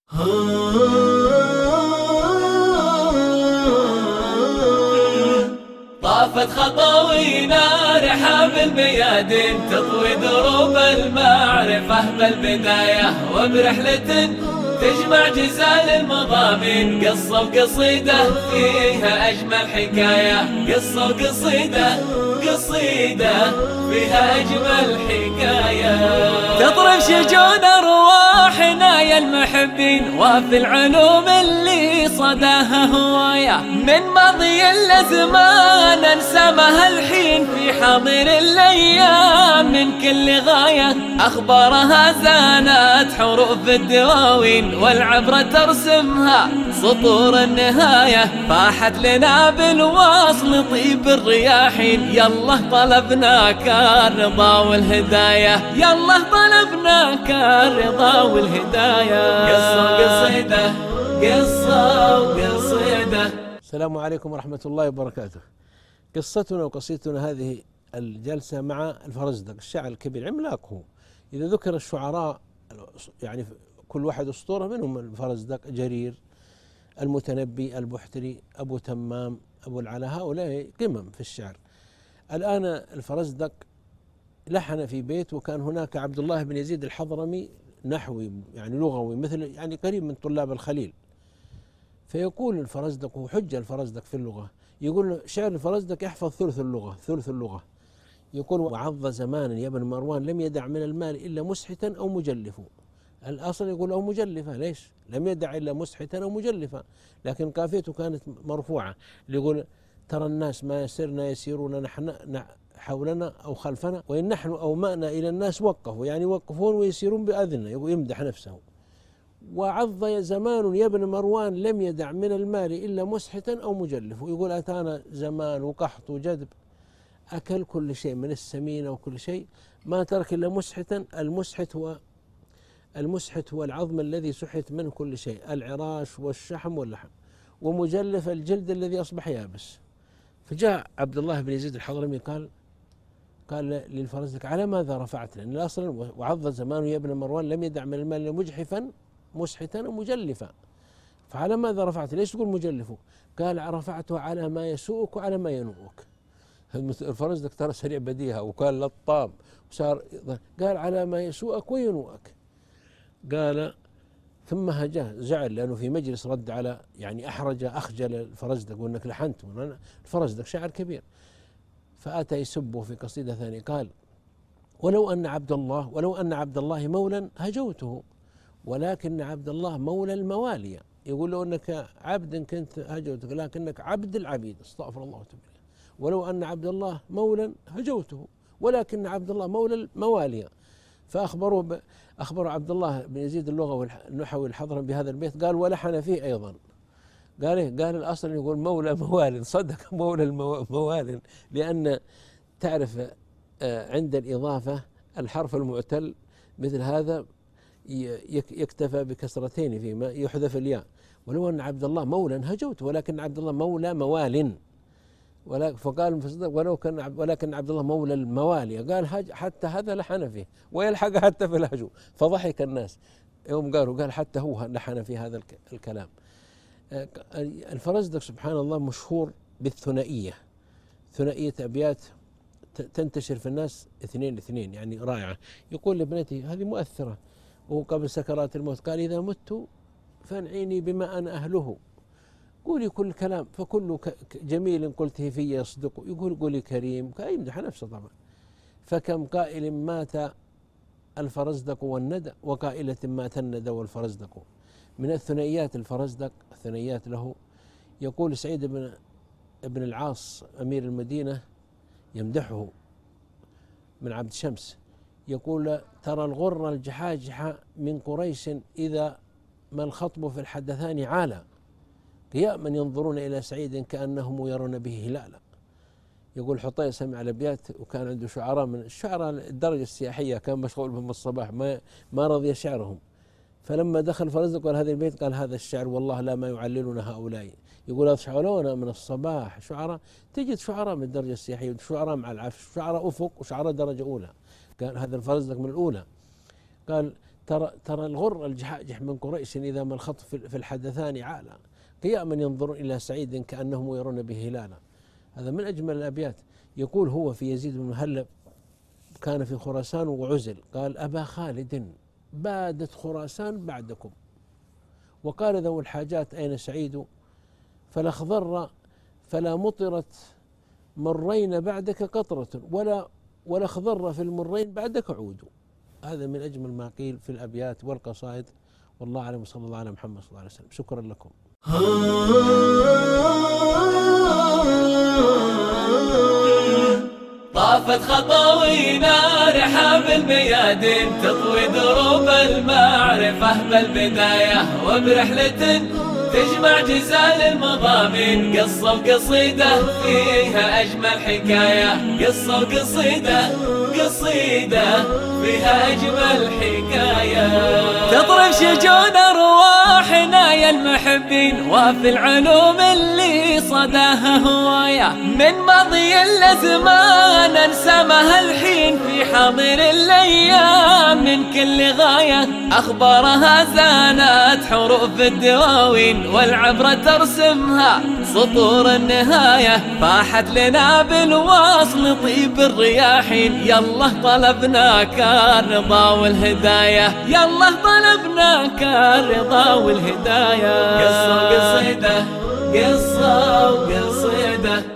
طافت خطاوينا رحاب الميادين تطوي دروب المعرفة بالبداية، وبرحلة تجمع جزال المضامين، قصة وقصيدة فيها أجمل حكاية، قصة وقصيدة فيها أجمل حكاية. تطرب شجون أرواحنا يا المحبين، وفي العلوم اللي صداها هواية، من ماضي الأزمان ننسمها الحين في حاضر الأيام، من كل غاية أخبارها زانت حروف الدواوين، والعبرة ترسمها سطور النهاية، فاحت لنا بالوصل طيب الرياحين، يلا طلبناك الرضا والهداية، يلا طلبناك الرضا والهداية. قصة وقصيدة. السلام عليكم ورحمة الله وبركاته. قصتنا وقصيدتنا هذه الجلسة مع الفرزدق الشاعر الكبير، عملاق هو. إذا ذكر الشعراء يعني كل واحد أسطورة، منهم الفرزدق، جرير، المتنبي، البحتري، أبو تمام، أبو العلا، هؤلاء قمم في الشعر. الآن الفرزدق لحن في بيت، وكان هناك عبد الله بن يزيد الحضرمي نحوي يعني لغوي، مثل يعني قريب من طلاب الخليل. فيقول الفرزدق، هو حجة الفرزدق في اللغة، يقول شعر الفرزدق يحفظ ثلث اللغة. يقول: وعظ زمان يا ابن مروان لم يدع من المال إلا مسحتا أو مجلف. الأصل يقول أو مجلفة، ليش؟ لم يدع إلا مسحتا أو مجلفة، لكن قافيته كانت مرفوعة. يقول: ترى الناس ما يسرنا يسيرون نحن حولنا أو خلفنا، وإن نحن أومأنا إلى الناس وقفوا، يعني يوقفون ويسيرون بأذننا. يقول يمدح نفسه. وعظ زمان يا ابن مروان لم يدع من المال إلا مسحتا أو مجلف. يقول أتانا زمان وقحط وجدب، أكل كل شيء من السمين وكل شيء، ما ترك إلا مسحتا. المسحت هو العظم الذي سحت منه كل شيء، العراش والشحم واللحم. ومجلف الجلد الذي أصبح يابس. فجاء عبد الله بن يزيد الحضرمي قال للفرزدق: على ماذا رفعت؟ لأن الأصل وعظ زمان يا ابن مروان لم يدع من المال إلا مجحفا مسحتا ومجلفا، فعلى ماذا رفعت؟ ليش تقول مجلفه؟ قال: رفعته على ما يسوءك وعلى ما ينوءك. الفرزدق ترى سريع بديهة، وكان لطام وصار. قال: على ما يسوءك وينوءك. قال ثم هجاه، زعل لأنه في مجلس رد على، يعني أخجل الفرزدق، وأنك لحنت. الفرزدق شاعر كبير. فأتى يسبه في قصيدة ثانية، قال: ولو أن عبد الله مولا هجوته، ولكن عبد الله مولى الموالي. يقول له أنك عبد كنت هجوتك، لكنك عبد العبيد. استغفر الله وتوب إليه. ولو أن عبد الله مولا هجوته، ولكن عبد الله مولى الموالي. فأخبروا عبد الله بن يزيد اللغوي النحوي الحضرمي بهذا البيت. قال: ولحن فيه أيضا. قال إيه؟ قال الأصل يقول مولى موال. صدق، مولى الموال، لأن تعرف عند الإضافة الحرف المعتل مثل هذا يكتفى بكسرتين فيما يحذف الياء. ولو أن عبد الله مولا هجوت، ولكن عبد الله مولى موال. فقال ولكن عبد الله مولى الموالي. قال حتى هذا لحن فيه، ويلحق حتى في الهجو. فضحك الناس يوم قال حتى هو لحن في هذا الكلام. الفرزدق سبحان الله مشهور بالثنائية، ثنائية أبيات تنتشر في الناس 2-2، يعني رائعة. يقول لابنته هذه مؤثرة وهو قبل سكرات الموت، قال: إذا مت فانعيني بما أنا أهله، قولي كل كلام فكل جميل قلته في يصدق. يقول قولي كريم، يمدح نفسه طبعا. فكم قائل مات الفرزدق والندى، وقائلة مات الندى والفرزدق. من الثنائيات الفرزدق، الثنائيات له، يقول سعيد بن العاص أمير المدينة يمدحه من عبد شمس، يقول: ترى الغر الجحاجح من قريش إذا ما الخطب في الحدثان عالى، قياما ينظرون إلى سعيد كأنهم يرون به هلالا. يقول حطية سمع الأبيات، وكان عنده شعراء من الشعراء الدرجة السياحية، كان مشغول بهم الصباح، ما رضي شعرهم. فلما دخل فرزدق قال هذا البيت، قال: هذا الشعر والله لا ما يعللنا هؤلاء. يقول: يشعرون من الصباح شعراء، تجد شعراء من الدرجة السياحية، شعراء مع العفش، شعراء أفق، وشعراء درجة أولى. قال هذا الفرزدق من الأولى. قال: ترى الغر الجحاجح من قريش إذا ما الخط في الحدثان عالى قياما ينظرون إلى سعيد كأنهم يرون به هلالا. هذا من أجمل الأبيات. يقول هو في يزيد بن مهلب كان في خراسان وعزل، قال أبا خالد بادت خراسان بعدكم، وقال ذو الحاجات أين سعيد، فلا اخضر فلا مطرت مرين بعدك قطرة، ولا اخضر في المرين بعدك عود. هذا من أجمل ما قيل في الأبيات والقصائد. والله أعلم، وصلى الله على محمد صلى الله عليه وسلم. شكرا لكم. طافت خطاوينا رحاب الميادين تطوي دروب المعرفة بالبداية، وبرحلة تجمع جزال المضامين قصة وقصيدة فيها أجمل حكاية، قصة وقصيدة فيها أجمل حكاية. تطرب شجون أرواحنا يا المحبين، وفي العلوم اللي صداها هواية، من ماضي الأزمان انسامها الحين في حاضر الأيام من كل غاية، أخبارها زانت حروف الدواوين والعبرة ترسمها سطور النهاية، فاحت لنا بالواصل طيب الرياحين، يلا طلبناك الرضا والهداية، يلا طلبناك الرضا والهداية. قصة وقصيدة